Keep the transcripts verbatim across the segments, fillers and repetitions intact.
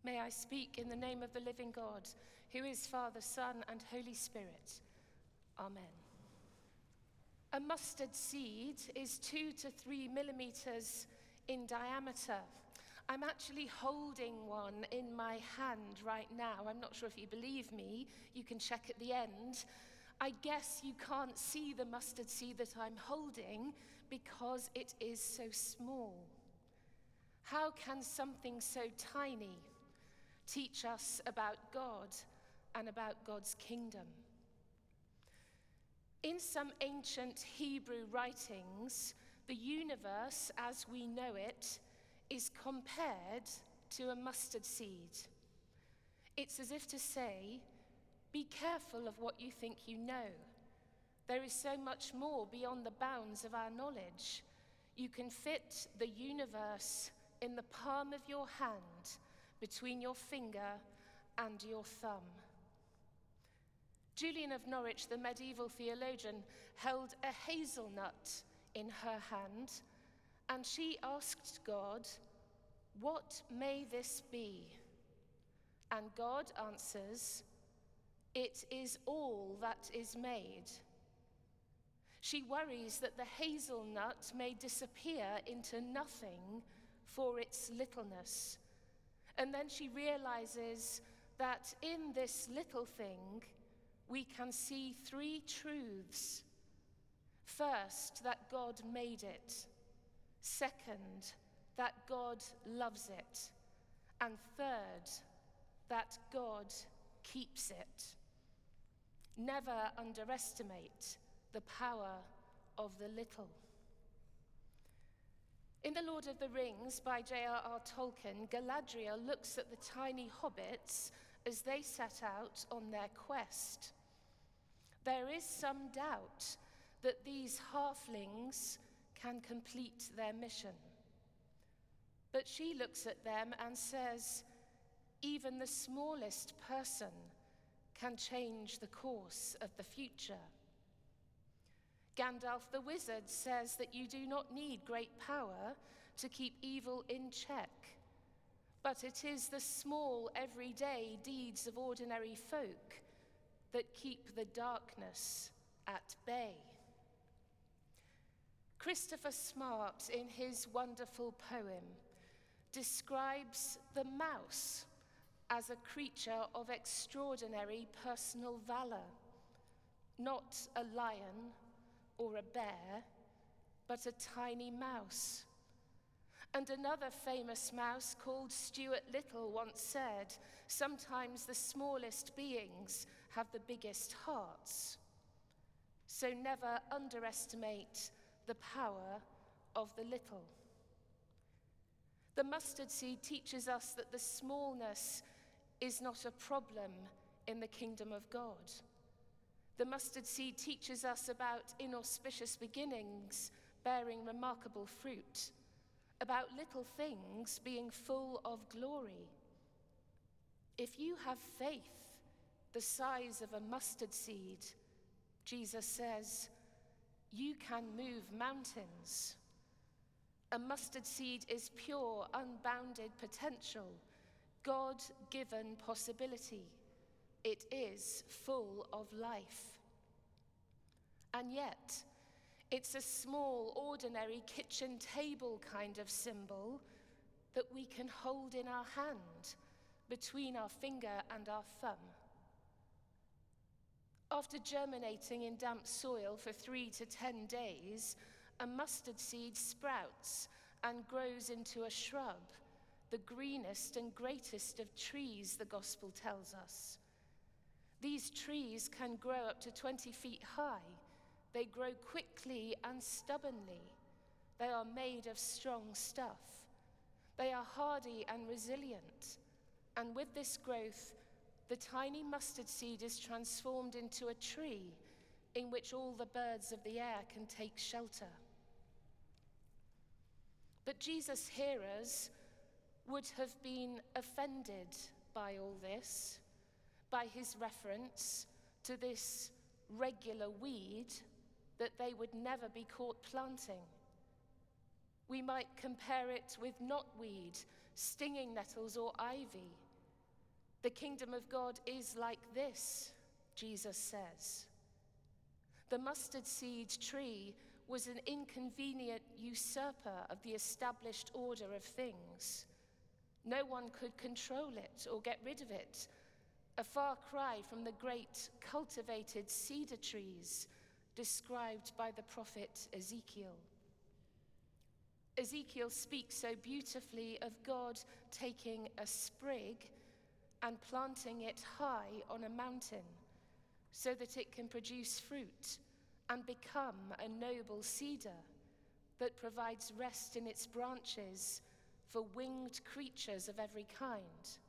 May I speak in the name of the living God, who is Father, Son, and Holy Spirit. Amen. A mustard seed is two to three millimeters in diameter. I'm actually holding one in my hand right now. I'm not sure if you believe me. You can check at the end. I guess you can't see the mustard seed that I'm holding because it is so small. How can something so tiny teach us about God and about God's kingdom? In some ancient Hebrew writings, the universe as we know it is compared to a mustard seed. It's as if to say, be careful of what you think you know. There is so much more beyond the bounds of our knowledge. You can fit the universe in the palm of your hand, between your finger and your thumb. Julian of Norwich, the medieval theologian, held a hazelnut in her hand, and she asked God, "What may this be?" And God answers, "It is all that is made." She worries that the hazelnut may disappear into nothing for its littleness. And then she realizes that in this little thing, we can see three truths. First, that God made it. Second, that God loves it. And third, that God keeps it. Never underestimate the power of the little. In The Lord of the Rings by J R R Tolkien, Galadriel looks at the tiny hobbits as they set out on their quest. There is some doubt that these halflings can complete their mission. But she looks at them and says, even the smallest person can change the course of the future. Gandalf the wizard says that you do not need great power to keep evil in check, but it is the small, everyday deeds of ordinary folk that keep the darkness at bay. Christopher Smart, in his wonderful poem, describes the mouse as a creature of extraordinary personal valor, not a lion or a bear, but a tiny mouse. And another famous mouse called Stuart Little once said, sometimes the smallest beings have the biggest hearts. So never underestimate the power of the little. The mustard seed teaches us that the smallness is not a problem in the kingdom of God. The mustard seed teaches us about inauspicious beginnings bearing remarkable fruit, about little things being full of glory. If you have faith the size of a mustard seed, Jesus says, you can move mountains. A mustard seed is pure, unbounded potential, God-given possibility. It is full of life. And yet, it's a small, ordinary kitchen table kind of symbol that we can hold in our hand between our finger and our thumb. After germinating in damp soil for three to ten days, a mustard seed sprouts and grows into a shrub, the greenest and greatest of trees, the gospel tells us. These trees can grow up to twenty feet high. They grow quickly and stubbornly. They are made of strong stuff. They are hardy and resilient. And with this growth, the tiny mustard seed is transformed into a tree in which all the birds of the air can take shelter. But Jesus' hearers would have been offended by all this, by his reference to this regular weed that they would never be caught planting. We might compare it with knotweed, stinging nettles, or ivy. The kingdom of God is like this, Jesus says. The mustard seed tree was an inconvenient usurper of the established order of things. No one could control it or get rid of it, a far cry from the great cultivated cedar trees described by the prophet Ezekiel. Ezekiel speaks so beautifully of God taking a sprig and planting it high on a mountain so that it can produce fruit and become a noble cedar that provides rest in its branches for winged creatures of every kind.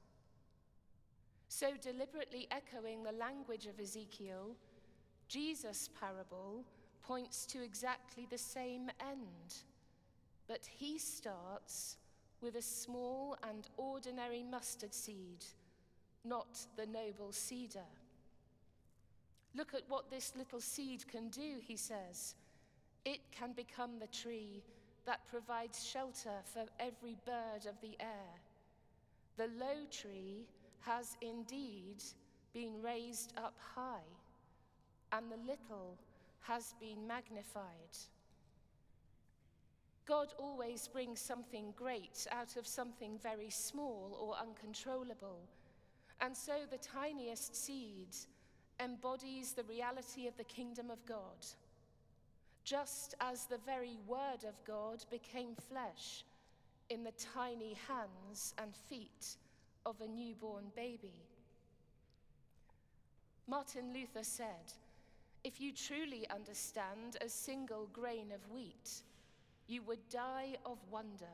So deliberately echoing the language of Ezekiel, Jesus' parable points to exactly the same end, but he starts with a small and ordinary mustard seed, not the noble cedar. Look at what this little seed can do, he says. It can become the tree that provides shelter for every bird of the air. The low tree has indeed been raised up high, and the little has been magnified. God always brings something great out of something very small or uncontrollable, and so the tiniest seed embodies the reality of the kingdom of God, just as the very word of God became flesh in the tiny hands and feet of a newborn baby. Martin Luther said, "If you truly understand a single grain of wheat, you would die of wonder."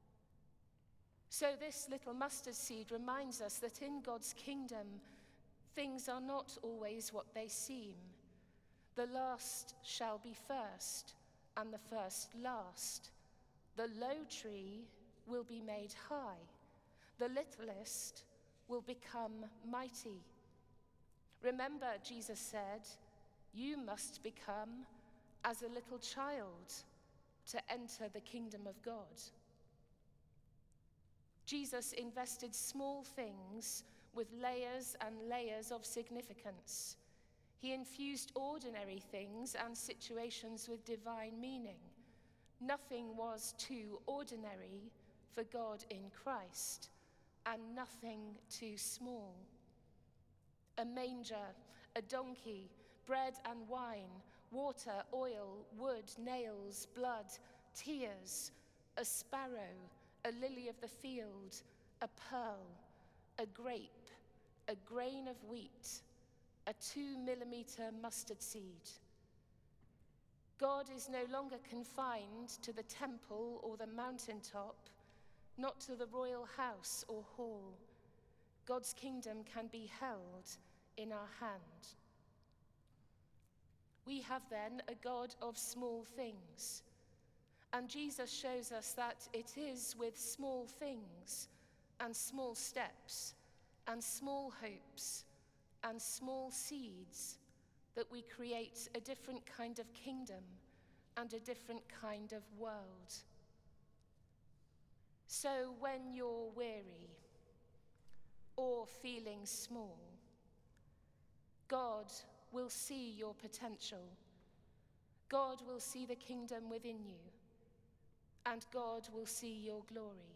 So this little mustard seed reminds us that in God's kingdom, things are not always what they seem. The last shall be first, and the first last. The low tree will be made high. The littlest will become mighty. Remember, Jesus said, you must become as a little child to enter the kingdom of God. Jesus invested small things with layers and layers of significance. He infused ordinary things and situations with divine meaning. Nothing was too ordinary for God in Christ, and nothing too small. A manger, a donkey, bread and wine, water, oil, wood, nails, blood, tears, a sparrow, a lily of the field, a pearl, a grape, a grain of wheat, a two-millimeter mustard seed. God is no longer confined to the temple or the mountaintop, not to the royal house or hall. God's kingdom can be held in our hand. We have then a God of small things, and Jesus shows us that it is with small things and small steps and small hopes and small seeds that we create a different kind of kingdom and a different kind of world. So when you're weary or feeling small, God will see your potential. God will see the kingdom within you, and God will see your glory.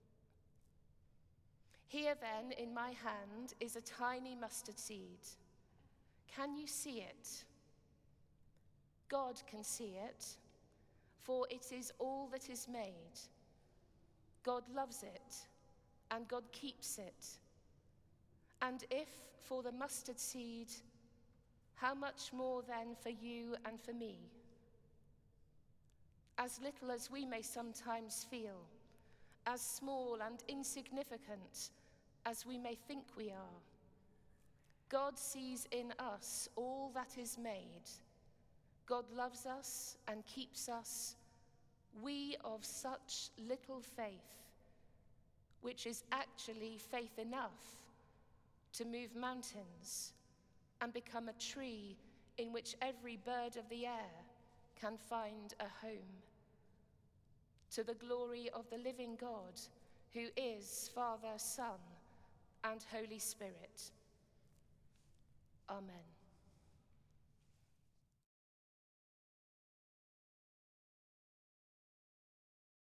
Here then, in my hand, is a tiny mustard seed. Can you see it? God can see it, for it is all that is made. God loves it, and God keeps it. And if for the mustard seed, how much more then for you and for me? As little as we may sometimes feel, as small and insignificant as we may think we are, God sees in us all that is made. God loves us and keeps us, we of such little faith, which is actually faith enough to move mountains and become a tree in which every bird of the air can find a home. To the glory of the living God, who is Father, Son, and Holy Spirit. Amen.